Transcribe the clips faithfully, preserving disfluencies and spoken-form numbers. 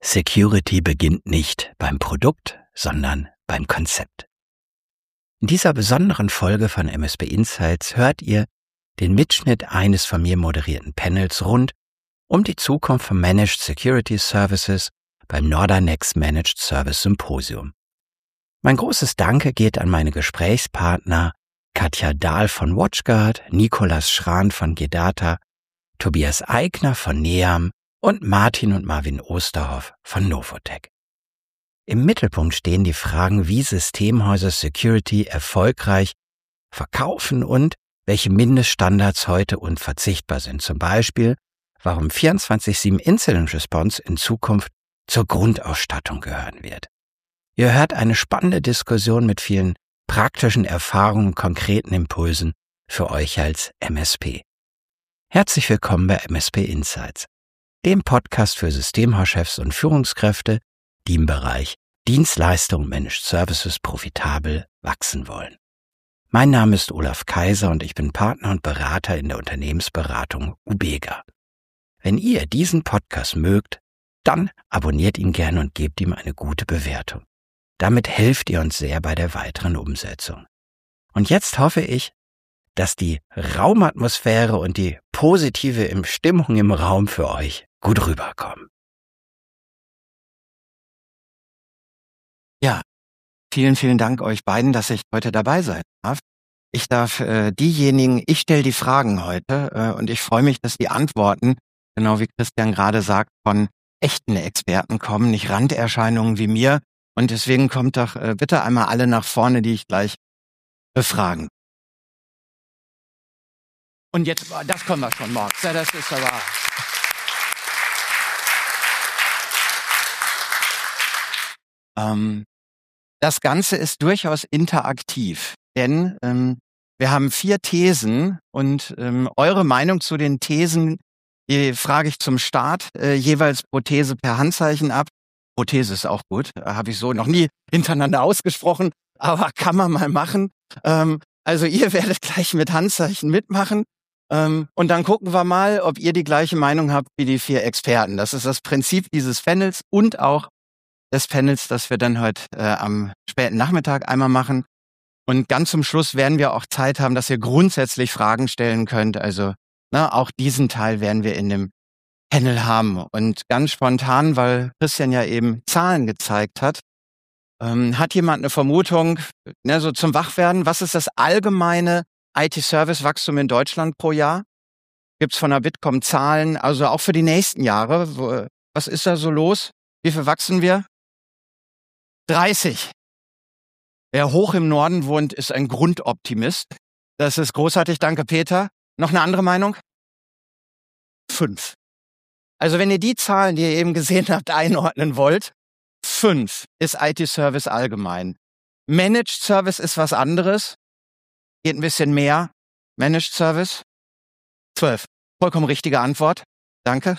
Security beginnt nicht beim Produkt, sondern beim Konzept. In dieser besonderen Folge von M S P Insights hört ihr den Mitschnitt eines von mir moderierten Panels rund um die Zukunft von Managed Security Services beim Nordanext Managed Service Symposium. Mein großes Danke geht an meine Gesprächspartner Katja Dahl von WatchGuard, Nicolas Schran von Gedata, Tobias Eigner von NEAM und Martin und Marvin Osterhoff von Novotec. Im Mittelpunkt stehen die Fragen, wie Systemhäuser Security erfolgreich verkaufen und welche Mindeststandards heute unverzichtbar sind. Zum Beispiel, warum vierundzwanzig sieben Incident Response in Zukunft zur Grundausstattung gehören wird. Ihr hört eine spannende Diskussion mit vielen praktischen Erfahrungen und konkreten Impulsen für euch als M S P. Herzlich willkommen bei M S P Insights, dem Podcast für Systemhauschefs und Führungskräfte, die im Bereich Dienstleistung und Managed Services profitabel wachsen wollen. Mein Name ist Olaf Kaiser und ich bin Partner und Berater in der Unternehmensberatung Ubega. Wenn ihr diesen Podcast mögt, dann abonniert ihn gerne und gebt ihm eine gute Bewertung. Damit helft ihr uns sehr bei der weiteren Umsetzung. Und jetzt hoffe ich, dass die Raumatmosphäre und die positive Stimmung im Raum für euch gut rüberkommen. Ja, vielen, vielen Dank euch beiden, dass ich heute dabei sein darf. Ich darf äh, diejenigen, ich stelle die Fragen heute äh, und ich freue mich, dass die Antworten, genau wie Christian gerade sagt, von echten Experten kommen, nicht Randerscheinungen wie mir. Und deswegen kommt doch äh, bitte einmal alle nach vorne, die ich gleich befragen. Und jetzt, das können wir schon morgens, ja, das ist aber... Ähm, das Ganze ist durchaus interaktiv, denn ähm, wir haben vier Thesen und ähm, eure Meinung zu den Thesen, die frage ich zum Start, äh, jeweils pro These per Handzeichen ab. Pro These ist auch gut, habe ich so noch nie hintereinander ausgesprochen, aber kann man mal machen. Ähm, also ihr werdet gleich mit Handzeichen mitmachen. Ähm, und dann gucken wir mal, ob ihr die gleiche Meinung habt wie die vier Experten. Das ist das Prinzip dieses Panels und auch des Panels, das wir dann heute äh, am späten Nachmittag einmal machen. Und ganz zum Schluss werden wir auch Zeit haben, dass ihr grundsätzlich Fragen stellen könnt. Also ne, auch diesen Teil werden wir in dem Panel haben. Und ganz spontan, weil Christian ja eben Zahlen gezeigt hat, ähm, hat jemand eine Vermutung, ne, so zum Wachwerden, was ist das allgemeine I T-Service-Wachstum in Deutschland pro Jahr? Gibt's von der Bitkom Zahlen, also auch für die nächsten Jahre? Wo, was ist da so los? Wie viel wachsen wir? dreißig. Wer hoch im Norden wohnt, ist ein Grundoptimist. Das ist großartig, danke Peter. Noch eine andere Meinung? Fünf. Also wenn ihr die Zahlen, die ihr eben gesehen habt, einordnen wollt, fünf ist I T-Service allgemein. Managed Service ist was anderes. Geht ein bisschen mehr. Managed Service? Zwölf. Vollkommen richtige Antwort. Danke.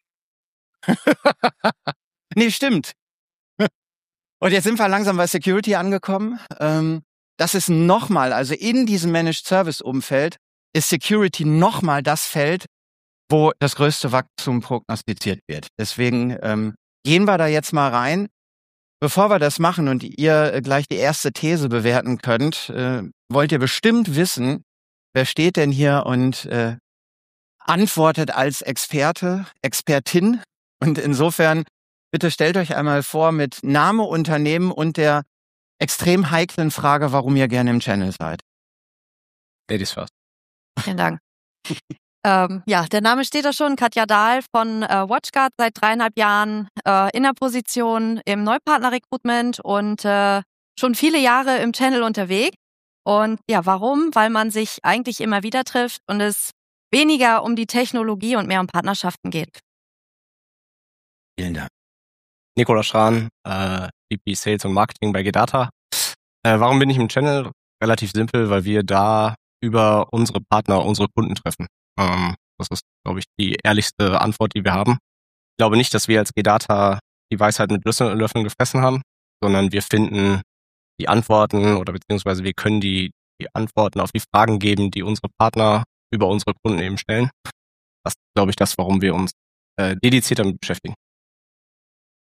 Nee, stimmt. Und jetzt sind wir langsam bei Security angekommen. Das ist nochmal, also in diesem Managed Service Umfeld ist Security nochmal das Feld, wo das größte Wachstum prognostiziert wird. Deswegen ähm, gehen wir da jetzt mal rein. Bevor wir das machen und ihr gleich die erste These bewerten könnt, äh, wollt ihr bestimmt wissen, wer steht denn hier und äh, antwortet als Experte, Expertin. Und insofern, bitte stellt euch einmal vor mit Name, Unternehmen und der extrem heiklen Frage, warum ihr gerne im Channel seid. Ladies first. Vielen Dank. ähm, ja, der Name steht da schon. Katja Dahl von äh, WatchGuard, seit dreieinhalb Jahren äh, in der Position im Neupartner-Recruitment und äh, schon viele Jahre im Channel unterwegs. Und ja, warum? Weil man sich eigentlich immer wieder trifft und es weniger um die Technologie und mehr um Partnerschaften geht. Vielen Dank. Nicolas Schran, äh, V P Sales und Marketing bei Gedata. Äh, warum bin ich im Channel? Relativ simpel, weil wir da über unsere Partner, unsere Kunden treffen. Ähm, das ist, glaube ich, die ehrlichste Antwort, die wir haben. Ich glaube nicht, dass wir als Gedata die Weisheit mit Löffeln gefressen haben, sondern wir finden die Antworten oder beziehungsweise wir können die, die Antworten auf die Fragen geben, die unsere Partner über unsere Kunden eben stellen. Das ist, glaube ich, das, warum wir uns äh, dediziert damit beschäftigen.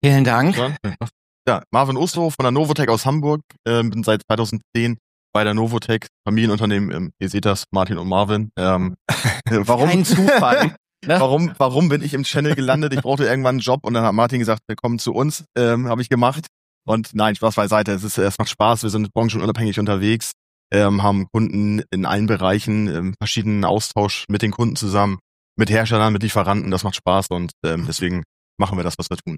Vielen Dank. Ja, Marvin Osterhof von der Novotec aus Hamburg. Ähm, bin seit zweitausendzehn bei der Novotec, Familienunternehmen. Ähm, ihr seht das, Martin und Marvin. Ähm, warum, Kein Zufall. Ne? warum, warum bin ich im Channel gelandet? Ich brauchte irgendwann einen Job und dann hat Martin gesagt, wir kommen zu uns. Ähm, habe ich gemacht. Und nein, Spaß beiseite. Es ist, es macht Spaß. Wir sind branchenunabhängig unterwegs, ähm, haben Kunden in allen Bereichen, ähm, verschiedenen Austausch mit den Kunden zusammen, mit Herstellern, mit Lieferanten. Das macht Spaß und ähm, deswegen machen wir das, was wir tun.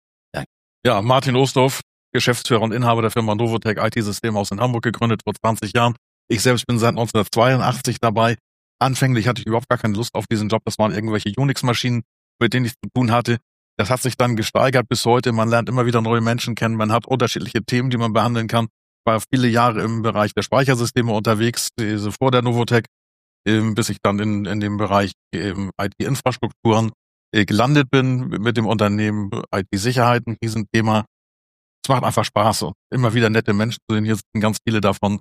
Ja, Martin Ostorf, Geschäftsführer und Inhaber der Firma Novotec I T-Systemhaus in Hamburg, gegründet vor zwanzig Jahren. Ich selbst bin seit neunzehnhundertzweiundachtzig dabei. Anfänglich hatte ich überhaupt gar keine Lust auf diesen Job. Das waren irgendwelche Unix-Maschinen, mit denen ich zu tun hatte. Das hat sich dann gesteigert bis heute. Man lernt immer wieder neue Menschen kennen. Man hat unterschiedliche Themen, die man behandeln kann. Ich war viele Jahre im Bereich der Speichersysteme unterwegs, also vor der Novotec, bis ich dann in, in dem Bereich I T-Infrastrukturen gelandet bin mit dem Unternehmen. I T-Sicherheit, ein Riesenthema. Es macht einfach Spaß und immer wieder nette Menschen zu sehen. Hier sitzen ganz viele davon.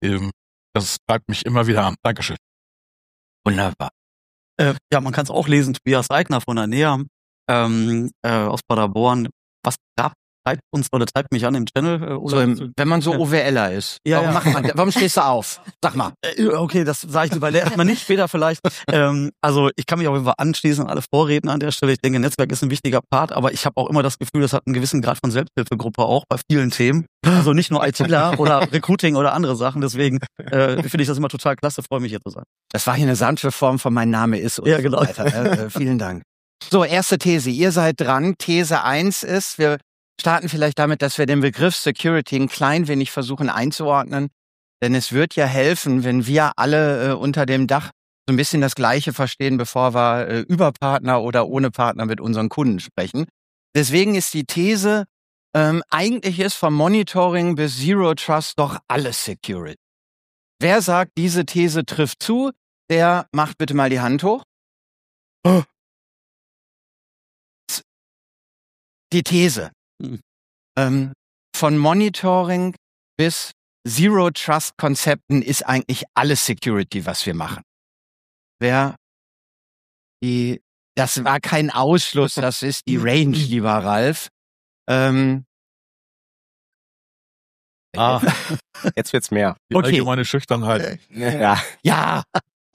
Das treibt mich immer wieder an. Dankeschön. Wunderbar. Äh, ja, man kann es auch lesen. Tobias Eigner von der N E A ähm, äh, aus Paderborn. Was treibt uns oder treibt mich an im Channel? Äh, oder So im, wenn man so OWLer ist. Ja, warum, ja. Macht man, warum stehst du auf? Sag mal. Äh, okay, das sage ich lieber erstmal nicht, später vielleicht. ähm, also ich kann mich auf jeden Fall anschließen an alle Vorredner an der Stelle. Ich denke, Netzwerk ist ein wichtiger Part, aber ich habe auch immer das Gefühl, das hat einen gewissen Grad von Selbsthilfegruppe auch bei vielen Themen. Also nicht nur ITler oder Recruiting oder andere Sachen. Deswegen äh, finde ich das immer total klasse, freue mich hier zu sein. Das war hier eine sanfte Form von mein Name ist und Ja, so genau. weiter. Äh, äh, vielen Dank. So, erste These. Ihr seid dran. These eins ist, wir starten vielleicht damit, dass wir den Begriff Security ein klein wenig versuchen einzuordnen. Denn es wird ja helfen, wenn wir alle äh, unter dem Dach so ein bisschen das Gleiche verstehen, bevor wir äh, über Partner oder ohne Partner mit unseren Kunden sprechen. Deswegen ist die These, ähm, eigentlich ist vom Monitoring bis Zero Trust doch alles Security. Wer sagt, diese These trifft zu, der macht bitte mal die Hand hoch. Die These. Hm. Ähm, von Monitoring bis Zero Trust Konzepten ist eigentlich alles Security, was wir machen. Wer die, das war kein Ausschluss, das ist die Range, lieber Ralf. Ähm, Ah, jetzt wird's mehr. Die Okay. allgemeine Schüchternheit. Ja. ja.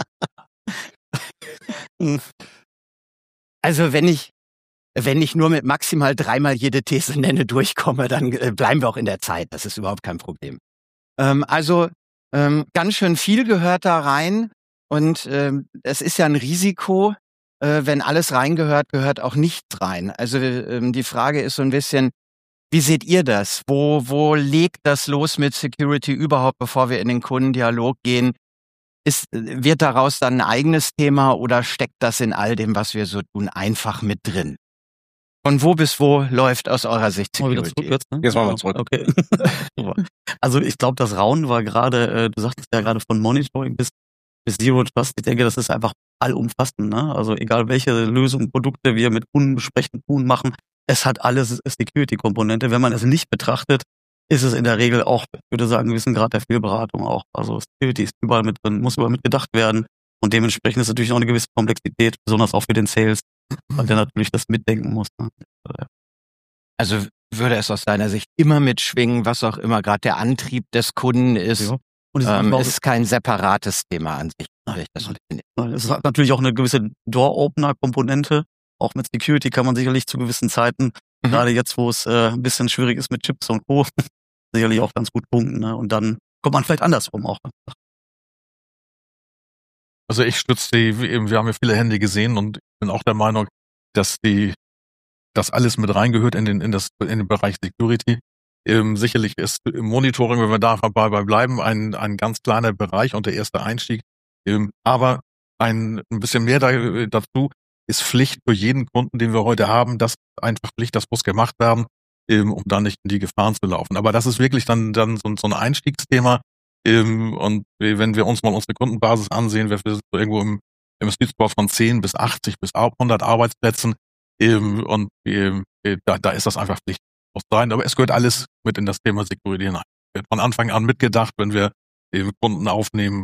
Also wenn ich wenn ich nur mit maximal dreimal jede These nenne durchkomme, dann äh, bleiben wir auch in der Zeit. Das ist überhaupt kein Problem. Ähm, also ähm, ganz schön viel gehört da rein und ähm, es ist ja ein Risiko, äh, wenn alles reingehört, gehört auch nichts rein. Also ähm, die Frage ist so ein bisschen, wie seht ihr das? Wo wo legt das los mit Security überhaupt, bevor wir in den Kundendialog gehen? Ist, wird daraus dann ein eigenes Thema oder steckt das in all dem, was wir so tun, einfach mit drin? Von wo bis wo läuft aus eurer Sicht Mal wieder Security? zurück jetzt, ne? Jetzt machen wir zurück. Okay. Also ich glaube, das Rauen war gerade, äh, du sagtest ja gerade von Monitoring bis, bis Zero Trust. Ich denke, das ist einfach allumfassend. Ne? Also egal welche Lösungen, Produkte wir mit Kunden besprechen, tun, machen, es hat alles Security-Komponente. Wenn man es nicht betrachtet, ist es in der Regel auch, ich würde sagen, einen gewissen Grad der Fehlberatung auch. Also Security ist überall mit drin, muss überall mit gedacht werden. Und dementsprechend ist natürlich auch eine gewisse Komplexität, besonders auch für den Sales, weil der natürlich das mitdenken muss. Ne? Also würde es aus deiner Sicht immer mitschwingen, was auch immer gerade der Antrieb des Kunden ist. Ja. Und es Ähm, ist, es ist kein separates Thema an sich. Nein, Das nein. definiert. es hat natürlich auch eine gewisse Door-Opener-Komponente. Auch mit Security kann man sicherlich zu gewissen Zeiten, Mhm. gerade jetzt, wo es äh, ein bisschen schwierig ist mit Chips und Co., sicherlich auch ganz gut punkten. Ne? Und dann kommt man vielleicht andersrum auch. Also ich stütze die, eben, wir haben ja viele Hände gesehen und ich bin auch der Meinung, dass die, das alles mit reingehört in den, in das, in den Bereich Security. Ähm, sicherlich ist im Monitoring, wenn wir da dabei bleiben, ein, ein ganz kleiner Bereich und der erste Einstieg. Ähm, aber ein, ein bisschen mehr da, dazu ist Pflicht für jeden Kunden, den wir heute haben, das einfach Pflicht, das muss gemacht werden, ähm, um dann nicht in die Gefahren zu laufen. Aber das ist wirklich dann, dann so, so ein Einstiegsthema. Ähm, und wenn wir uns mal unsere Kundenbasis ansehen, wir sind so irgendwo im, im Sweet Spot von zehn bis achtzig bis hundert Arbeitsplätzen, ähm, und ähm, da, da ist das einfach Pflicht, muss sein. Aber es gehört alles mit in das Thema Security hinein. Wird von Anfang an mitgedacht, wenn wir ähm, Kunden aufnehmen.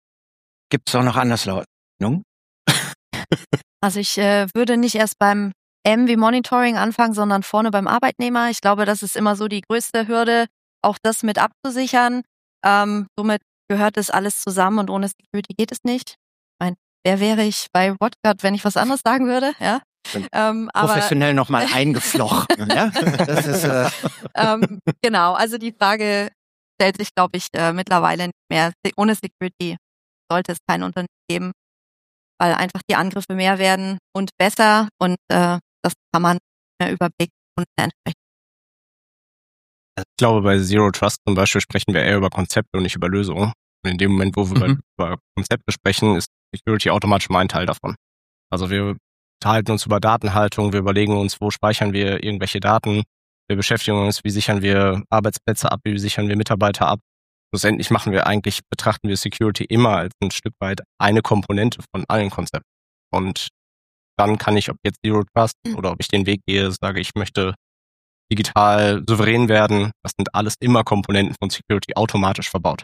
Gibt es auch noch Anderslautungen? Also ich äh, würde nicht erst beim M wie Monitoring anfangen, sondern vorne beim Arbeitnehmer. Ich glaube, das ist immer so die größte Hürde, auch das mit abzusichern. Ähm, somit gehört das alles zusammen und ohne Security geht es nicht. Ich meine, wer wäre ich bei WatchGuard, wenn ich was anderes sagen würde? Ja. Ähm, aber, Professionell nochmal eingeflochten. Ja? Das ist, äh ähm, genau, also die Frage stellt sich, glaube ich, äh, mittlerweile nicht mehr. Ohne Security sollte es kein Unternehmen geben, weil einfach die Angriffe mehr werden und besser und äh, das kann man nicht mehr überblicken und entsprechend. Ich glaube, bei Zero Trust zum Beispiel sprechen wir eher über Konzepte und nicht über Lösungen. Und in dem Moment, wo wir mhm. über Konzepte sprechen, ist Security automatisch mal ein Teil davon. Also wir unterhalten uns über Datenhaltung, wir überlegen uns, wo speichern wir irgendwelche Daten, wir beschäftigen uns, wie sichern wir Arbeitsplätze ab, wie sichern wir Mitarbeiter ab. Schlussendlich machen wir eigentlich, betrachten wir Security immer als ein Stück weit eine Komponente von allen Konzepten. Und dann kann ich, ob jetzt Zero Trust oder ob ich den Weg gehe, sage, ich möchte digital souverän werden. Das sind alles immer Komponenten von Security automatisch verbaut.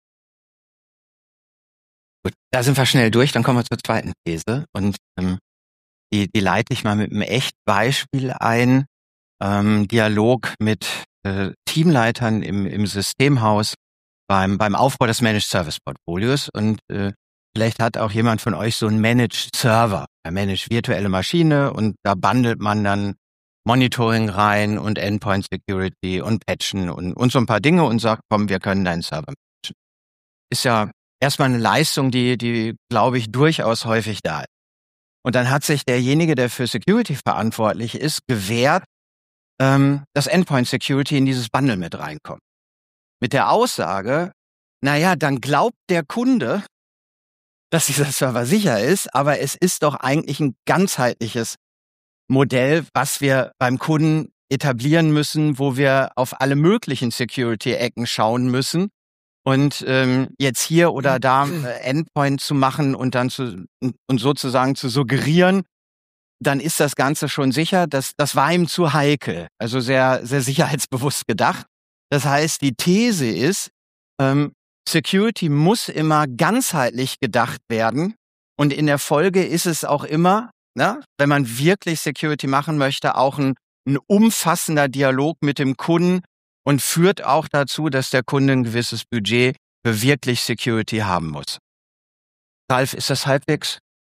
Gut, da sind wir schnell durch. Dann kommen wir zur zweiten These. Und ähm, die, die leite ich mal mit einem Echtbeispiel ein. Ähm, Dialog mit äh, Teamleitern im, im Systemhaus beim, beim Aufbau des Managed Service Portfolios. Und äh, vielleicht hat auch jemand von euch so einen Managed Server, eine Managed virtuelle Maschine und da bundelt man dann Monitoring rein und Endpoint Security und Patchen und, und so ein paar Dinge und sagt, komm, wir können deinen Server patchen. Ist ja erstmal eine Leistung, die, die, glaube ich, durchaus häufig da ist. Und dann hat sich derjenige, der für Security verantwortlich ist, gewährt, ähm, dass Endpoint Security in dieses Bundle mit reinkommt. Mit der Aussage, naja, dann glaubt der Kunde, dass dieser Server sicher ist, aber es ist doch eigentlich ein ganzheitliches Modell, was wir beim Kunden etablieren müssen, wo wir auf alle möglichen Security-Ecken schauen müssen. Und ähm, jetzt hier oder da äh, Endpoint zu machen und dann zu und sozusagen zu suggerieren, dann ist das Ganze schon sicher. Das, das war ihm zu heikel, also sehr, sehr sicherheitsbewusst gedacht. Das heißt, die These ist, ähm, Security muss immer ganzheitlich gedacht werden und in der Folge ist es auch immer, ne, wenn man wirklich Security machen möchte, auch ein, ein umfassender Dialog mit dem Kunden und führt auch dazu, dass der Kunde ein gewisses Budget für wirklich Security haben muss. Ralf, ist das halbwegs?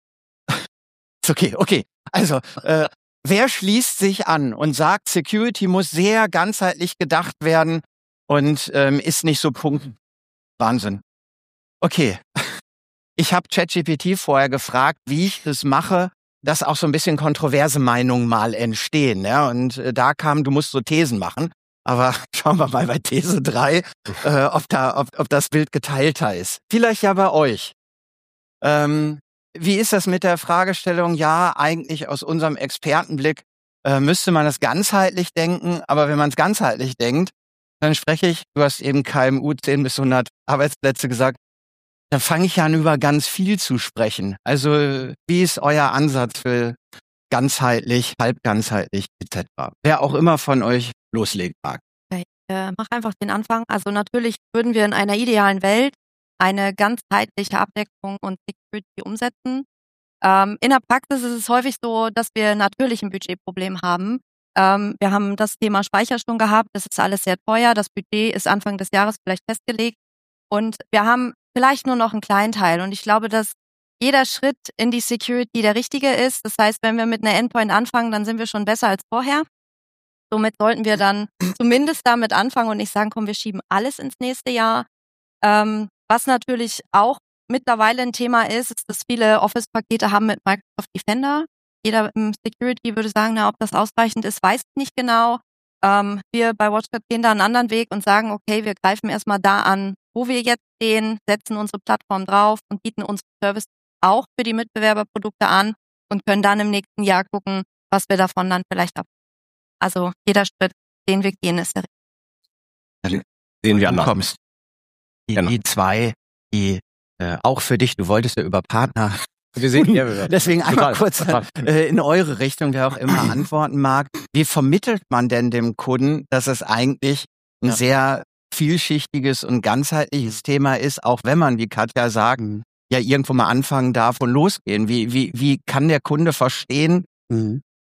Ist okay, okay. Also, äh, wer schließt sich an und sagt, Security muss sehr ganzheitlich gedacht werden und ähm, ist nicht so Punkt. Wahnsinn. Okay. Ich habe ChatGPT vorher gefragt, wie ich das mache, dass auch so ein bisschen kontroverse Meinungen mal entstehen. Ja? Und äh, da kam, du musst so Thesen machen. Aber schauen wir mal bei These drei, äh, ob, da, ob, ob das Bild geteilter ist. Vielleicht ja bei euch. Ähm, wie ist das mit der Fragestellung? Ja, eigentlich aus unserem Expertenblick äh, müsste man das ganzheitlich denken. Aber wenn man es ganzheitlich denkt, dann spreche ich, du hast eben K M U zehn bis hundert Arbeitsplätze gesagt, dann fange ich an, über ganz viel zu sprechen. Also wie ist euer Ansatz für ganzheitlich, halbganzheitlich et cetera? Wer auch immer von euch loslegen mag. Ich äh, mach einfach den Anfang. Also natürlich würden wir in einer idealen Welt eine ganzheitliche Abdeckung und Security umsetzen. Ähm, in der Praxis ist es häufig so, dass wir natürlich ein Budgetproblem haben. Ähm, wir haben das Thema Speicher schon gehabt. Das ist alles sehr teuer. Das Budget ist Anfang des Jahres vielleicht festgelegt. Und wir haben vielleicht nur noch einen kleinen Teil. Und ich glaube, dass jeder Schritt in die Security der richtige ist. Das heißt, wenn wir mit einer Endpoint anfangen, dann sind wir schon besser als vorher. Somit sollten wir dann zumindest damit anfangen und nicht sagen, komm, wir schieben alles ins nächste Jahr. Ähm, was natürlich auch mittlerweile ein Thema ist, ist, dass viele Office-Pakete haben mit Microsoft Defender. Jeder im Security würde sagen, na, ob das ausreichend ist, weiß ich nicht genau. Ähm, wir bei WatchGuard gehen da einen anderen Weg und sagen, okay, wir greifen erstmal da an, wo wir jetzt stehen, setzen unsere Plattform drauf und bieten unsere Service auch für die Mitbewerberprodukte an und können dann im nächsten Jahr gucken, was wir davon dann vielleicht ab. Also jeder Schritt, den wir gehen, ist der richtige. Sehen wir du anders. Kommst. Die, Genau. die zwei, die äh, auch für dich, du wolltest ja über Partner. Wir sehen, ja, Deswegen einmal total, kurz total. Äh, in eure Richtung, wer auch immer antworten mag. Wie vermittelt man denn dem Kunden, dass es eigentlich ein Ja. sehr vielschichtiges und ganzheitliches Thema ist, auch wenn man, wie Katja sagt, ja irgendwo mal anfangen darf und losgehen? Wie, wie, wie kann der Kunde verstehen, Mhm.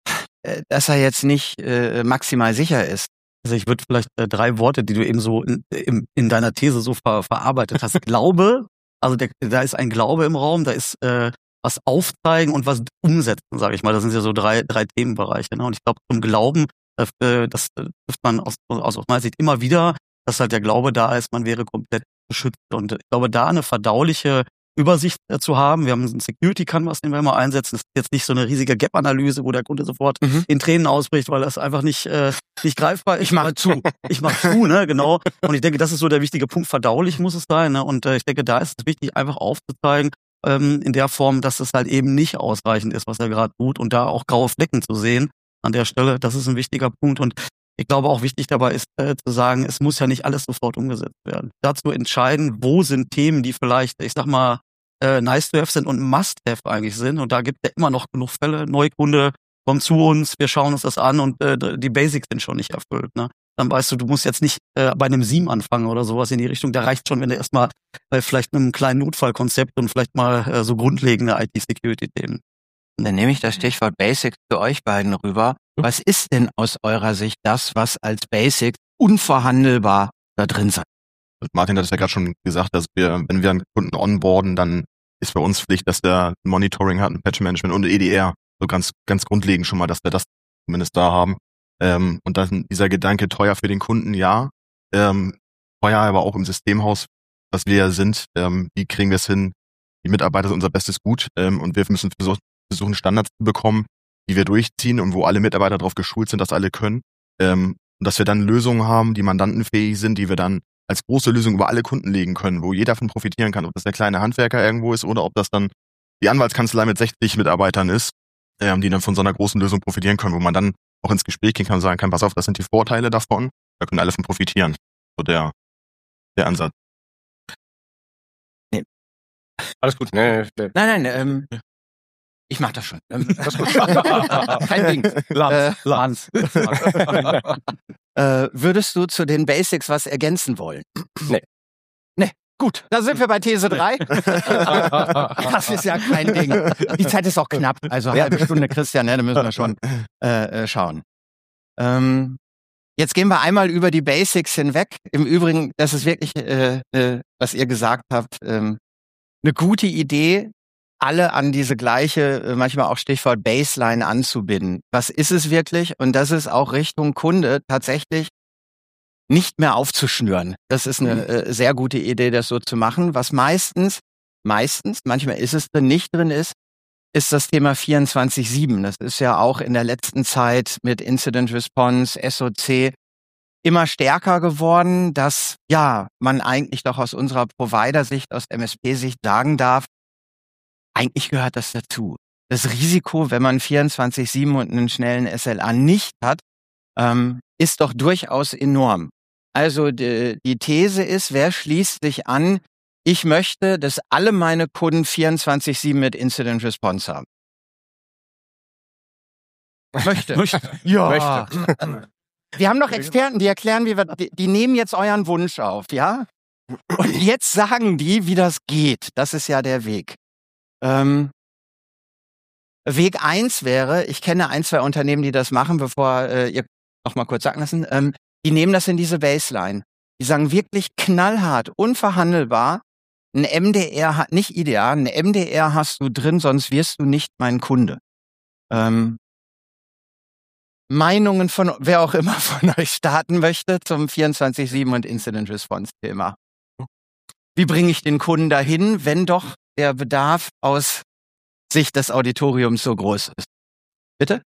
äh, dass er jetzt nicht äh, maximal sicher ist. Also ich würde vielleicht äh, drei Worte, die du eben so in, in, in deiner These so ver, verarbeitet hast. Glaube, also der, da ist ein Glaube im Raum, da ist äh, was aufzeigen und was umsetzen, sage ich mal. Das sind ja so drei drei Themenbereiche. Ne? Und ich glaube, zum Glauben, äh, das trifft man aus, aus meiner Sicht immer wieder, dass halt der Glaube da ist, man wäre komplett geschützt. Und ich glaube, da eine verdauliche Übersicht äh, zu haben. Wir haben einen Security-Canvas, den wir immer einsetzen. Das ist jetzt nicht so eine riesige Gap-Analyse, wo der Kunde sofort Mhm. in Tränen ausbricht, weil das einfach nicht äh, nicht greifbar ist. Ich mache zu. Ich mach zu, ne, genau. Und ich denke, das ist so der wichtige Punkt. Verdaulich muss es sein, ne. Und äh, ich denke, da ist es wichtig, einfach aufzuzeigen, ähm, in der Form, dass es halt eben nicht ausreichend ist, was er gerade tut, und da auch graue Flecken zu sehen an der Stelle. Das ist ein wichtiger Punkt. Und ich glaube auch wichtig dabei ist äh, zu sagen, es muss ja nicht alles sofort umgesetzt werden. Dazu entscheiden, wo sind Themen, die vielleicht, ich sag mal, äh, nice to have sind und must have eigentlich sind. Und da gibt es ja immer noch genug Fälle. Neukunde kommt zu uns, wir schauen uns das an und äh, die Basics sind schon nicht erfüllt. Ne? Dann weißt du, du musst jetzt nicht äh, bei einem Sieben anfangen oder sowas in die Richtung. Da reicht schon, wenn du erstmal bei vielleicht einem kleinen Notfallkonzept und vielleicht mal äh, so grundlegende I T-Security-Themen. Dann nehme ich das Stichwort Basics zu euch beiden rüber. Was ist denn aus eurer Sicht das, was als Basics unverhandelbar da drin sein? Martin hat es ja gerade schon gesagt, dass wir, wenn wir einen Kunden onboarden, dann ist bei uns Pflicht, dass der ein Monitoring hat, ein Patch-Management und ein E D R. So ganz, ganz grundlegend schon mal, dass wir das zumindest da haben. Ähm, und dann dieser Gedanke, teuer für den Kunden, ja. Ähm, teuer aber auch im Systemhaus, was wir ja sind. Ähm, wie kriegen wir es hin? Die Mitarbeiter sind unser bestes Gut. Ähm, und wir müssen versuchen, versuchen, Standards zu bekommen, die wir durchziehen und wo alle Mitarbeiter darauf geschult sind, dass alle können. Ähm, und dass wir dann Lösungen haben, die mandantenfähig sind, die wir dann als große Lösung über alle Kunden legen können, wo jeder davon profitieren kann, ob das der kleine Handwerker irgendwo ist oder ob das dann die Anwaltskanzlei mit sechzig Mitarbeitern ist, ähm, die dann von so einer großen Lösung profitieren können, wo man dann auch ins Gespräch gehen kann und sagen kann, pass auf, das sind die Vorteile davon, da können alle von profitieren. So der, der Ansatz. Nee. Alles gut. Nee, nee. Nein, nein, ähm, ich mach das schon. Ähm, Das ist gut. Kein Ding. Lanz, Äh, Lanz. äh, würdest du zu den Basics was ergänzen wollen? Nee. Nee, gut. Da sind wir bei These drei. Das ist ja kein Ding. Die Zeit ist auch knapp. Also eine halbe Stunde, Christian, ne, da müssen wir schon äh, äh, schauen. Ähm, jetzt gehen wir einmal über die Basics hinweg. Im Übrigen, das ist wirklich, äh, äh, was ihr gesagt habt, ähm, eine gute Idee, alle an diese gleiche, äh, manchmal auch Stichwort Baseline anzubinden. Was ist es wirklich? Und das ist auch Richtung Kunde tatsächlich nicht mehr aufzuschnüren. Das ist eine äh, sehr gute Idee, das so zu machen. Was meistens, meistens, manchmal ist es drin, nicht drin ist, ist das Thema vierundzwanzig sieben. Das ist ja auch in der letzten Zeit mit Incident Response, S O C immer stärker geworden, dass ja man eigentlich doch aus unserer Provider-Sicht, aus M S P-Sicht sagen darf, eigentlich gehört das dazu. Das Risiko, wenn man vierundzwanzig sieben und einen schnellen S L A nicht hat, ähm, ist doch durchaus enorm. Also die, die These ist, wer schließt sich an, ich möchte, dass alle meine Kunden vierundzwanzig sieben mit Incident Response haben. Möchte. Möchte. Ja. Wir haben doch Experten, die erklären, wie wir, die, die nehmen jetzt euren Wunsch auf, ja? Und jetzt sagen die, wie das geht. Das ist ja der Weg. Ähm, Weg eins wäre, ich kenne ein, zwei Unternehmen, die das machen, bevor äh, ihr noch mal kurz sagen lassen, ähm, die nehmen das in diese Baseline. Die sagen wirklich knallhart, unverhandelbar, ein M D R hat nicht ideal, ein M D R hast du drin, sonst wirst du nicht mein Kunde. Ähm, Meinungen von wer auch immer von euch starten möchte zum vierundzwanzig sieben und Incident Response Thema. Wie bringe ich den Kunden dahin, wenn doch der Bedarf aus Sicht des Auditoriums so groß ist? Bitte?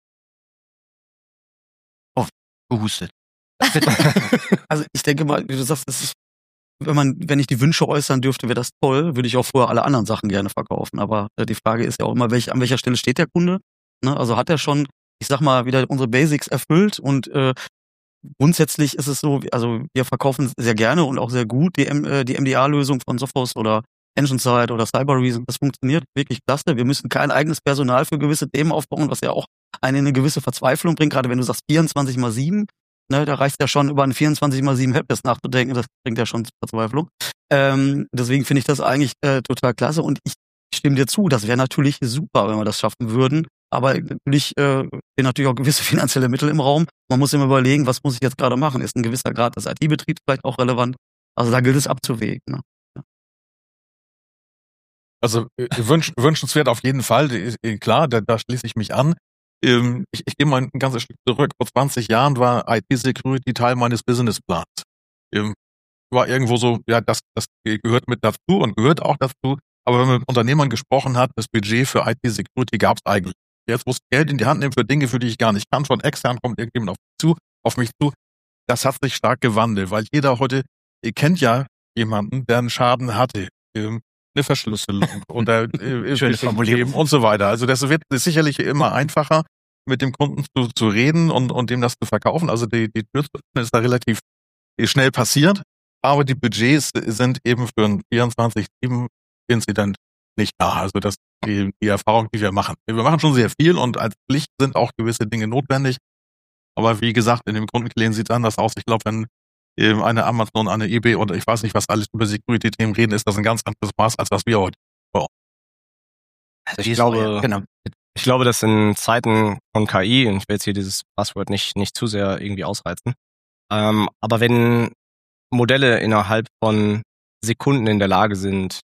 Oh, gehustet. Also ich denke mal, wie du sagst, das ist, wenn man, wenn ich die Wünsche äußern dürfte, wäre das toll, würde ich auch vorher alle anderen Sachen gerne verkaufen. Aber äh, die Frage ist ja auch immer, welch, an welcher Stelle steht der Kunde? Ne? Also hat er schon, ich sag mal, wieder unsere Basics erfüllt und äh, grundsätzlich ist es so, also wir verkaufen sehr gerne und auch sehr gut die, äh, die M D A-Lösung von Sophos oder EngineSide oder Cybereason. Das funktioniert wirklich klasse. Wir müssen kein eigenes Personal für gewisse Themen aufbauen, was ja auch eine, eine gewisse Verzweiflung bringt, gerade wenn du sagst vierundzwanzig mal sieben. Ne, da reicht ja schon, über ein vierundzwanzig mal sieben Helpdesk nachzudenken, das bringt ja schon Verzweiflung. Ähm, deswegen finde ich das eigentlich äh, total klasse und ich stimme dir zu, das wäre natürlich super, wenn wir das schaffen würden, Aber natürlich äh, stehen natürlich auch gewisse finanzielle Mittel im Raum. Man muss immer überlegen, was muss ich jetzt gerade machen? Ist ein gewisser Grad des I T-Betriebs vielleicht auch relevant? Also da gilt es abzuwägen. Ne? Also äh, wünsch, wünschenswert auf jeden Fall, äh, klar, da, da schließe ich mich an. Ähm, ich, ich gehe mal ein ganzes Stück zurück. Vor zwanzig Jahren war I T-Security Teil meines Businessplans. Ähm, war irgendwo so, ja, das, das gehört mit dazu und gehört auch dazu. Aber wenn man mit Unternehmern gesprochen hat, das Budget für I T-Security gab es eigentlich. Jetzt muss ich Geld in die Hand nehmen für Dinge, für die ich gar nicht kann. Von extern kommt irgendjemand auf mich zu, auf mich zu. Das hat sich stark gewandelt, weil jeder heute, ihr kennt ja jemanden, der einen Schaden hatte. Ähm, eine Verschlüsselung oder äh, Schöne Formulierung und so weiter. Also das wird sicherlich immer einfacher, mit dem Kunden zu, zu reden und, und dem das zu verkaufen. Also die, die Tür zu öffnen ist da relativ schnell passiert, aber die Budgets sind eben für ein vierundzwanzig sieben Incident nicht da. Also das ist die, die Erfahrung, die wir machen. Wir machen schon sehr viel und als Pflicht sind auch gewisse Dinge notwendig. Aber wie gesagt, in dem Kundenklienten sieht es anders aus. Ich glaube, wenn eben eine Amazon, eine eBay und ich weiß nicht, was alles über Security-Themen reden, ist das ein ganz anderes Maß, als was wir heute brauchen. Also ich glaube, genau. ich glaube, dass in Zeiten von K I, und ich will jetzt hier dieses Passwort nicht, nicht zu sehr irgendwie ausreizen, ähm, aber wenn Modelle innerhalb von Sekunden in der Lage sind,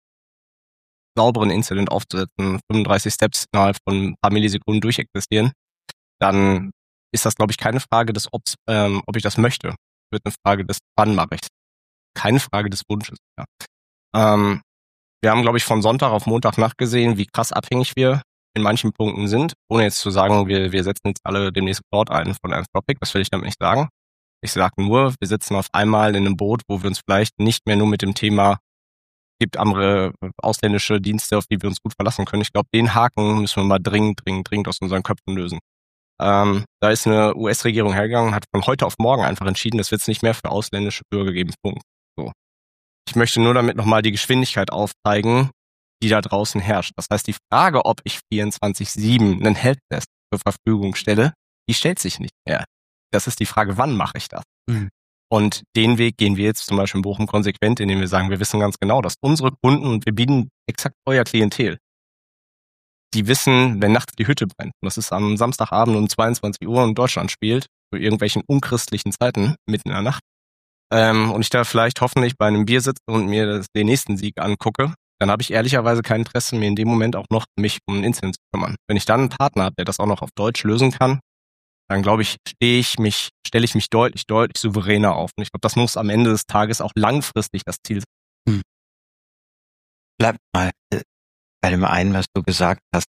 sauberen Incident aufzusetzen, fünfunddreißig Steps innerhalb von ein paar Millisekunden durchexistieren, dann ist das, glaube ich, keine Frage des, ob's, ähm, ob ich das möchte. Wird eine Frage des, wann mache ich es. Keine Frage des Wunsches. Ja. Ähm, wir haben, glaube ich, von Sonntag auf Montagnacht gesehen, wie krass abhängig wir in manchen Punkten sind, ohne jetzt zu sagen, wir, wir setzen jetzt alle demnächst Cloud ein von Anthropic, das will ich damit nicht sagen. Ich sage nur, wir sitzen auf einmal in einem Boot, wo wir uns vielleicht nicht mehr nur mit dem Thema, gibt andere ausländische Dienste, auf die wir uns gut verlassen können. Ich glaube, den Haken müssen wir mal dringend, dringend, dringend aus unseren Köpfen lösen. Ähm, da ist eine U S-Regierung hergegangen, hat von heute auf morgen einfach entschieden, das wird es nicht mehr für ausländische Bürger geben. Punkt. So. Ich möchte nur damit nochmal die Geschwindigkeit aufzeigen, die da draußen herrscht. Das heißt, die Frage, ob ich vierundzwanzig sieben einen Helpdesk zur Verfügung stelle, die stellt sich nicht mehr. Das ist die Frage, wann mache ich das? Mhm. Und den Weg gehen wir jetzt zum Beispiel in Bochum konsequent, indem wir sagen, wir wissen ganz genau, dass unsere Kunden, und wir bieten exakt euer Klientel, die wissen, wenn nachts die Hütte brennt, und das ist am Samstagabend um zweiundzwanzig Uhr in Deutschland spielt, zu irgendwelchen unchristlichen Zeiten, mitten in der Nacht, ähm, und ich da vielleicht hoffentlich bei einem Bier sitze und mir das, den nächsten Sieg angucke, dann habe ich ehrlicherweise kein Interesse, mir in dem Moment auch noch mich um ein Incident zu kümmern. Wenn ich dann einen Partner habe, der das auch noch auf Deutsch lösen kann, dann glaube ich, stehe ich mich, stelle ich mich deutlich, deutlich souveräner auf. Und ich glaube, das muss am Ende des Tages auch langfristig das Ziel sein. Hm. Bleib mal bei dem einen, was du gesagt hast.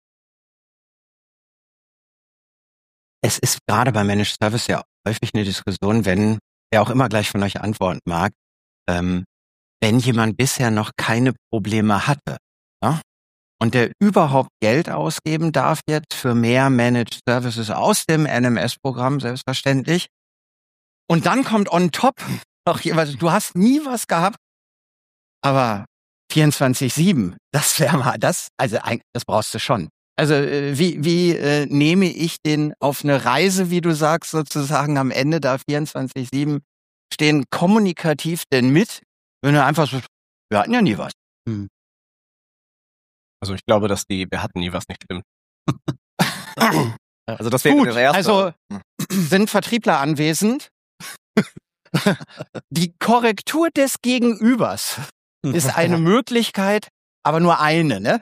Es ist gerade bei Managed Service ja häufig eine Diskussion, wenn, wer auch immer gleich von euch antworten mag, ähm, wenn jemand bisher noch keine Probleme hatte, ja, und der überhaupt Geld ausgeben darf jetzt für mehr Managed Services aus dem N M S-Programm, selbstverständlich. Und dann kommt on top noch jemand, du hast nie was gehabt, aber vierundzwanzig sieben, das wäre mal das, also das brauchst du schon. Also wie, wie äh, nehme ich den auf eine Reise, wie du sagst, sozusagen am Ende da vierundzwanzig sieben stehen, kommunikativ denn mit, wenn du einfach so, wir hatten ja nie was. Hm. Also ich glaube, dass die, wir hatten nie was nicht stimmt. Also das wäre Gut, das erste. Also sind Vertriebler anwesend. Die Korrektur des Gegenübers ist eine Möglichkeit, aber nur eine, ne?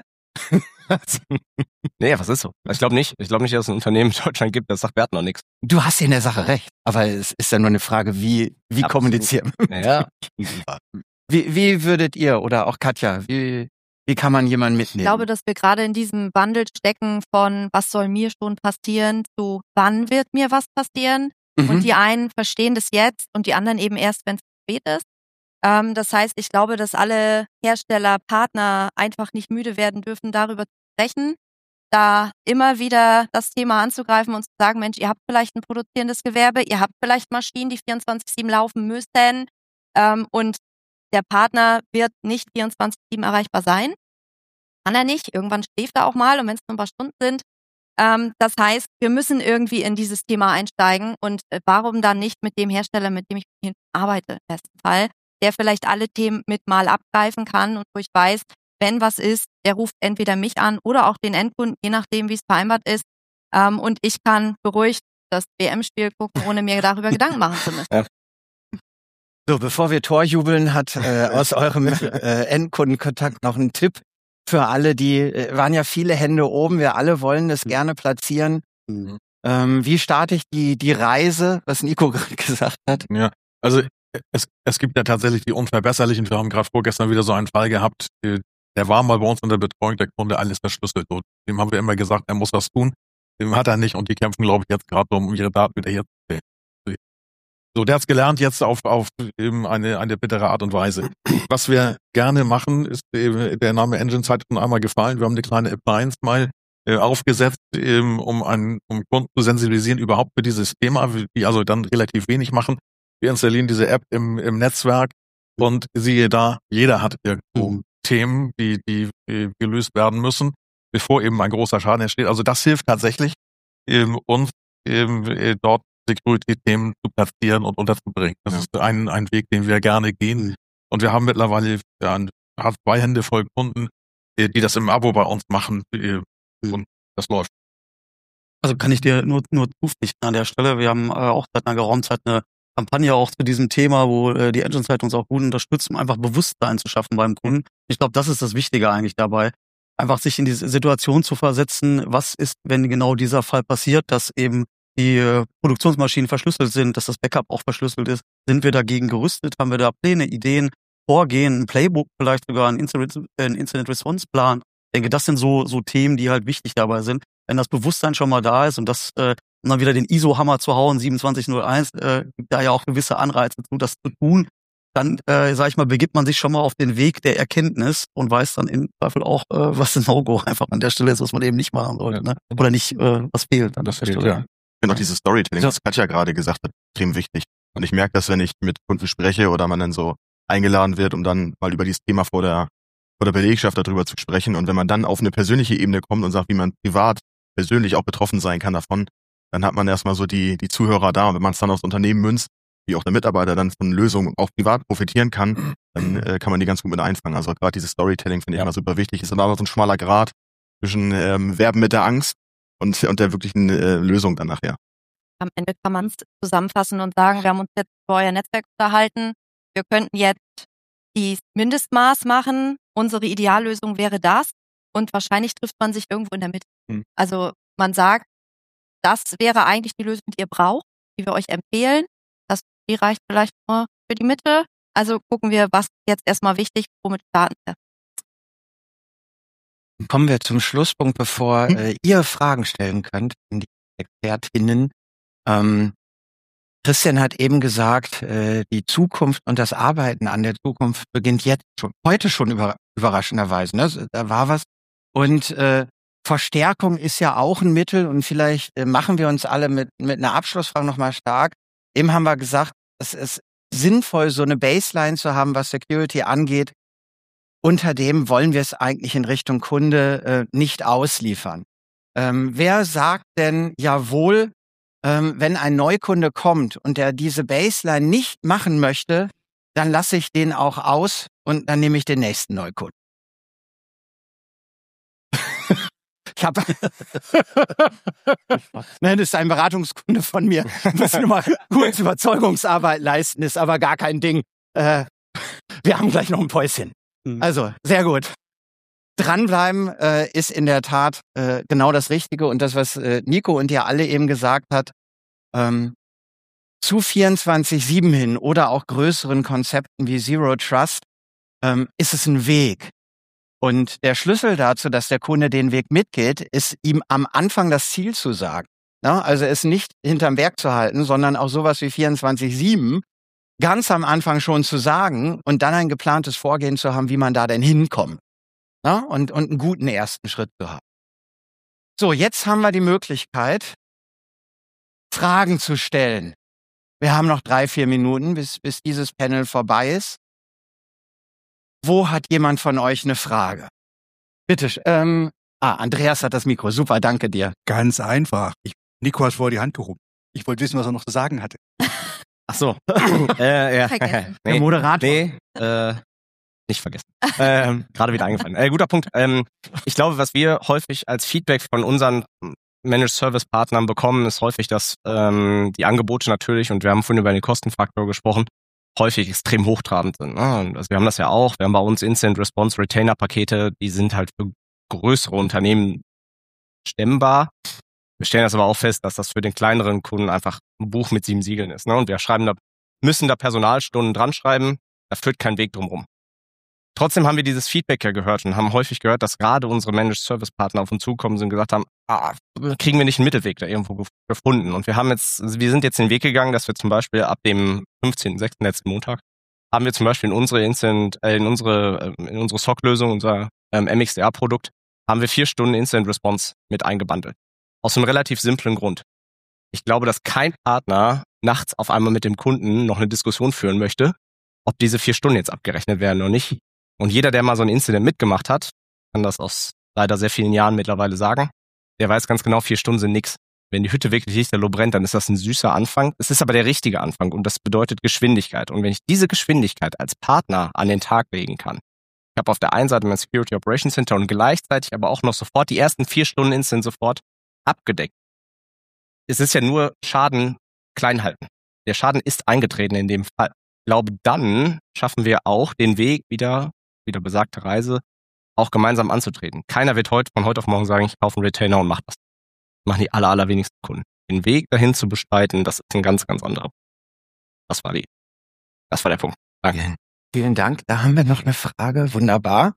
Nee, was ist so? Ich glaube nicht. Ich glaube nicht, dass es ein Unternehmen in Deutschland gibt, das sagt, wir hatten noch nichts. Du hast in der Sache recht, aber es ist ja nur eine Frage, wie, wie Absolut. kommunizieren. Ja. Wie, wie würdet ihr oder auch Katja, wie, wie kann man jemanden mitnehmen? Ich glaube, dass wir gerade in diesem Wandel stecken von was soll mir schon passieren zu wann wird mir was passieren. Mhm. Und die einen verstehen das jetzt und die anderen eben erst, wenn es zu spät ist. Ähm, das heißt, ich glaube, dass alle Hersteller, Partner einfach nicht müde werden dürfen, darüber zu sprechen, da immer wieder das Thema anzugreifen und zu sagen, Mensch, ihr habt vielleicht ein produzierendes Gewerbe, ihr habt vielleicht Maschinen, die vierundzwanzig sieben laufen müssen, ähm, und der Partner wird nicht vierundzwanzig sieben erreichbar sein. Kann er nicht. Irgendwann schläft er auch mal und wenn es nur ein paar Stunden sind. Ähm, das heißt, wir müssen irgendwie in dieses Thema einsteigen und äh, warum dann nicht mit dem Hersteller, mit dem ich arbeite, im besten Fall, der vielleicht alle Themen mit mal abgreifen kann und wo ich weiß, wenn was ist, der ruft entweder mich an oder auch den Endkunden, je nachdem, wie es vereinbart ist. Ähm, und ich kann beruhigt das W M-Spiel gucken, ohne mir darüber Gedanken machen zu müssen. Ja. So, bevor wir Tor jubeln, hat äh, aus eurem äh, Endkundenkontakt noch ein Tipp für alle, die äh, waren ja viele Hände oben, wir alle wollen das gerne platzieren. Mhm. Ähm, wie starte ich die die Reise, was Nico gerade gesagt hat? Ja, also es, es gibt ja tatsächlich die Unverbesserlichen. Wir haben gerade vorgestern wieder so einen Fall gehabt, äh, der war mal bei uns in der Betreuung, der Kunde alles verschlüsselt. Und dem haben wir immer gesagt, er muss das tun. Dem hat er nicht und die kämpfen, glaube ich, jetzt gerade um ihre Daten wieder herzustellen. So, der hat's gelernt jetzt auf auf eben eine eine bittere Art und Weise. Was wir gerne machen, ist eben, der Name Engines hat schon einmal gefallen. Wir haben eine kleine Appliance mal äh, aufgesetzt, eben, um einen um Kunden zu sensibilisieren überhaupt für dieses Thema, die also dann relativ wenig machen. Wir installieren diese App im im Netzwerk und siehe da, jeder hat irgendwo Mhm. Themen, die die äh, gelöst werden müssen, bevor eben ein großer Schaden entsteht. Also das hilft tatsächlich, eben, uns eben, äh, dort Security-Themen zu platzieren und unterzubringen. Das Ja. ist ein, ein Weg, den wir gerne gehen. Mhm. Und wir haben mittlerweile ja, hat zwei Hände voll Kunden, die, die das im Abo bei uns machen. Die, und das läuft. Also kann ich dir nur, nur zupflichten an der Stelle. Wir haben äh, auch seit einer geraumen Zeit eine Kampagne auch zu diesem Thema, wo äh, die Engine-Zeit uns auch gut unterstützt, um einfach Bewusstsein zu schaffen beim Kunden. Ich glaube, das ist das Wichtige eigentlich dabei. Einfach sich in diese Situation zu versetzen, was ist, wenn genau dieser Fall passiert, dass eben die äh, Produktionsmaschinen verschlüsselt sind, dass das Backup auch verschlüsselt ist. Sind wir dagegen gerüstet? Haben wir da Pläne, Ideen, Vorgehen, ein Playbook, vielleicht sogar ein Incident, äh, ein Incident-Response-Plan? Ich denke, das sind so so Themen, die halt wichtig dabei sind. Wenn das Bewusstsein schon mal da ist und das äh, um dann wieder den I S O-Hammer zu hauen, siebenundzwanzig null eins, äh, gibt da ja auch gewisse Anreize zu, das zu tun, dann, äh, sag ich mal, begibt man sich schon mal auf den Weg der Erkenntnis und weiß dann im Zweifel auch, äh, was ein No-Go einfach an der Stelle ist, was man eben nicht machen sollte, ne? Oder nicht, äh, was fehlt an Das der fehlt, Stelle. ja. Ich finde auch dieses Storytelling, So. was Katja gerade gesagt hat, extrem wichtig. Und ich merke das, wenn ich mit Kunden spreche oder man dann so eingeladen wird, um dann mal über dieses Thema vor der, vor der Belegschaft darüber zu sprechen. Und wenn man dann auf eine persönliche Ebene kommt und sagt, wie man privat, persönlich auch betroffen sein kann davon, dann hat man erstmal so die, die Zuhörer da. Und wenn man es dann aufs Unternehmen münzt, wie auch der Mitarbeiter dann von Lösungen auch privat profitieren kann, dann äh, kann man die ganz gut mit einfangen. Also gerade dieses Storytelling finde ich immer super wichtig. Ist aber so ein schmaler Grat zwischen ähm, Werben mit der Angst und, und der wirklichen äh, Lösung dann nachher. Am Ende kann man es zusammenfassen und sagen, wir haben uns jetzt über euer Netzwerk unterhalten. Wir könnten jetzt die Mindestmaß machen. Unsere Ideallösung wäre das. Und wahrscheinlich trifft man sich irgendwo in der Mitte. Hm. Also man sagt, das wäre eigentlich die Lösung, die ihr braucht, die wir euch empfehlen. Das die reicht vielleicht nur für die Mitte. Also gucken wir, was jetzt erstmal wichtig, womit starten wir. Kommen wir zum Schlusspunkt, bevor Hm. äh, ihr Fragen stellen könnt, an die Expertinnen. Ähm, Christian hat eben gesagt, äh, die Zukunft und das Arbeiten an der Zukunft beginnt jetzt schon, heute schon über, überraschenderweise. Ne? Da war was. Und äh, Verstärkung ist ja auch ein Mittel und vielleicht äh, machen wir uns alle mit, mit einer Abschlussfrage nochmal stark. Eben haben wir gesagt, es ist sinnvoll, so eine Baseline zu haben, was Security angeht. Unter dem wollen wir es eigentlich in Richtung Kunde äh, nicht ausliefern. Ähm, wer sagt denn, jawohl, ähm, wenn ein Neukunde kommt und der diese Baseline nicht machen möchte, dann lasse ich den auch aus und dann nehme ich den nächsten Neukunden. Ich habe, nein, das ist ein Beratungskunde von mir. Ich muss nur mal kurz Überzeugungsarbeit leisten, ist aber gar kein Ding. Äh, wir haben gleich noch ein Päuschen. Mhm. Also, sehr gut. Dranbleiben äh, ist in der Tat äh, genau das Richtige und das, was äh, Nico und ihr alle eben gesagt hat, ähm, zu vierundzwanzig sieben hin oder auch größeren Konzepten wie Zero Trust ähm, ist es ein Weg. Und der Schlüssel dazu, dass der Kunde den Weg mitgeht, ist ihm am Anfang das Ziel zu sagen. Ja, also es nicht hinterm Berg zu halten, sondern auch sowas wie vierundzwanzig sieben ganz am Anfang schon zu sagen und dann ein geplantes Vorgehen zu haben, wie man da denn hinkommt. Ja, und, und einen guten ersten Schritt zu haben. So, jetzt haben wir die Möglichkeit, Fragen zu stellen. Wir haben noch drei, vier Minuten, bis, bis dieses Panel vorbei ist. Wo hat jemand von euch eine Frage? Bitte, ähm, ah, Andreas hat das Mikro. Super, danke dir. Ganz einfach. Ich, Nico hat vorher die Hand gehoben. Ich wollte wissen, was er noch zu sagen hatte. Ach so. äh, ja. Vergessen. Der Nee, Moderator. nee, äh, Nicht vergessen. ähm, gerade wieder eingefallen. Äh, guter Punkt. Ähm, ich glaube, was wir häufig als Feedback von unseren Managed Service Partnern bekommen, ist häufig, dass ähm, die Angebote natürlich, und wir haben vorhin über den Kostenfaktor gesprochen, häufig extrem hochtrabend sind. Ne? Also wir haben das ja auch. Wir haben bei uns Instant Response Retainer Pakete, die sind halt für größere Unternehmen stemmbar. Wir stellen das aber auch fest, dass das für den kleineren Kunden einfach ein Buch mit sieben Siegeln ist. Ne? Und wir schreiben da, müssen da Personalstunden dran schreiben. Da führt kein Weg drum rum. Trotzdem haben wir dieses Feedback ja gehört und haben häufig gehört, dass gerade unsere Managed Service Partner auf uns zukommen sind und gesagt haben, ah, kriegen wir nicht einen Mittelweg da irgendwo gefunden. Und wir haben jetzt, wir sind jetzt den Weg gegangen, dass wir zum Beispiel ab dem fünfzehnten sechsten letzten Montag haben wir zum Beispiel in unsere Instant, äh, in unsere, in unsere S O C-Lösung, unser ähm, M X D R-Produkt, haben wir vier Stunden Instant Response mit eingebundelt. Aus einem relativ simplen Grund. Ich glaube, dass kein Partner nachts auf einmal mit dem Kunden noch eine Diskussion führen möchte, ob diese vier Stunden jetzt abgerechnet werden oder nicht. Und jeder, der mal so ein Incident mitgemacht hat, kann das aus leider sehr vielen Jahren mittlerweile sagen, der weiß ganz genau, vier Stunden sind nix. Wenn die Hütte wirklich lichterloh brennt, dann ist das ein süßer Anfang. Es ist aber der richtige Anfang und das bedeutet Geschwindigkeit. Und wenn ich diese Geschwindigkeit als Partner an den Tag legen kann, ich habe auf der einen Seite mein Security Operations Center und gleichzeitig aber auch noch sofort die ersten vier Stunden Incident sofort abgedeckt. Es ist ja nur Schaden klein halten. Der Schaden ist eingetreten in dem Fall. Ich glaube, dann schaffen wir auch den Weg wieder, wieder besagte Reise, auch gemeinsam anzutreten. Keiner wird heute von heute auf morgen sagen, ich kaufe einen Retainer und mach das. Das machen die aller, allerwenigsten Kunden. Den Weg dahin zu bestreiten, das ist ein ganz, ganz anderer. Das war die, das war der Punkt. Danke. Vielen, vielen Dank. Da haben wir noch eine Frage. Wunderbar.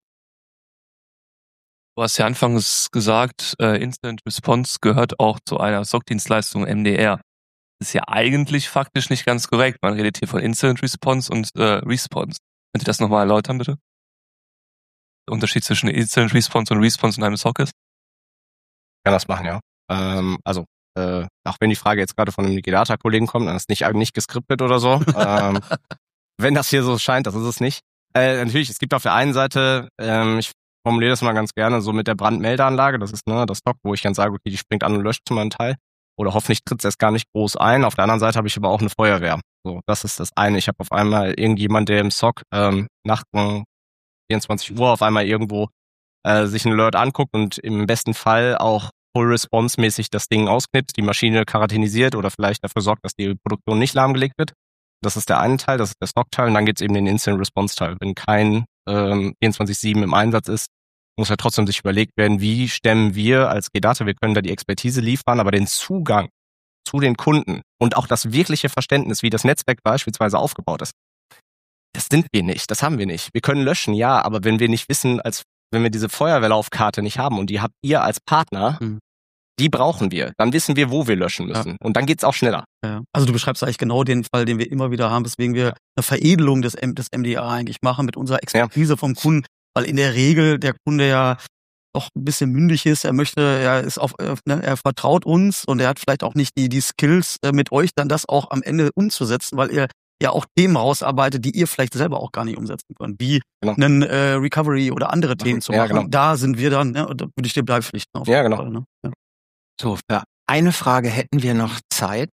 Du hast ja anfangs gesagt, äh, Instant Response gehört auch zu einer S O C-Dienstleistung M D R. Das ist ja eigentlich faktisch nicht ganz korrekt. Man redet hier von Instant Response und äh, Response. Könnt ihr das nochmal erläutern, bitte? Der Unterschied zwischen Instant Response und Response in einem S O C ist? Ich kann das machen, ja. Ähm, also, äh, auch wenn die Frage jetzt gerade von einem Wikidata-Kollegen kommt, dann ist nicht, nicht geskriptet oder so. ähm, wenn das hier so scheint, das ist es nicht. Äh, natürlich, es gibt auf der einen Seite, ähm, ich formuliere das mal ganz gerne, so mit der Brandmeldeanlage, das ist ne, das S O C, wo ich dann sage, okay, die springt an und löscht zum einen Teil. Oder hoffentlich tritt es erst gar nicht groß ein. Auf der anderen Seite habe ich aber auch eine Feuerwehr. So, das ist das eine. Ich habe auf einmal irgendjemand, der im S O C ähm, nachts um vierundzwanzig Uhr auf einmal irgendwo äh, sich einen Alert anguckt und im besten Fall auch Full-Response-mäßig das Ding ausknipst, die Maschine quarantänisiert oder vielleicht dafür sorgt, dass die Produktion nicht lahmgelegt wird. Das ist der eine Teil, das ist der S O C-Teil. Und dann gibt es eben den Instant-Response-Teil. Wenn kein ähm, vierundzwanzig sieben im Einsatz ist, muss ja trotzdem sich überlegt werden, wie stemmen wir als G-Data, wir können da die Expertise liefern, aber den Zugang zu den Kunden und auch das wirkliche Verständnis, wie das Netzwerk beispielsweise aufgebaut ist, das sind wir nicht, das haben wir nicht. Wir können löschen, ja, aber wenn wir nicht wissen, als wenn wir diese Feuerwehrlaufkarte nicht haben und die habt ihr als Partner, mhm. die brauchen wir, dann wissen wir, wo wir löschen müssen. Ja. Und dann geht's auch schneller. Ja. Also du beschreibst eigentlich genau den Fall, den wir immer wieder haben, weswegen wir eine Veredelung des, M- des M D A eigentlich machen mit unserer Expertise ja. vom Kunden. Weil in der Regel der Kunde ja doch ein bisschen mündig ist, er möchte, er ist auf, ne, er vertraut uns und er hat vielleicht auch nicht die, die Skills mit euch dann das auch am Ende umzusetzen, weil er ja auch Themen rausarbeitet, die ihr vielleicht selber auch gar nicht umsetzen könnt, wie genau. einen äh, Recovery oder andere Themen zu machen. Ja, genau. Da sind wir dann, ne, und da würde ich dir beipflichten. Ja, genau. Fall, ne? Ja. So, für eine Frage hätten wir noch Zeit.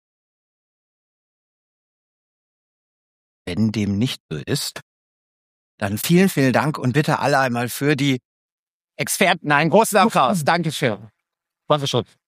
Wenn dem nicht so ist, dann vielen, vielen Dank und bitte alle einmal für die Experten einen großen Applaus. Dankeschön. Dankeschön.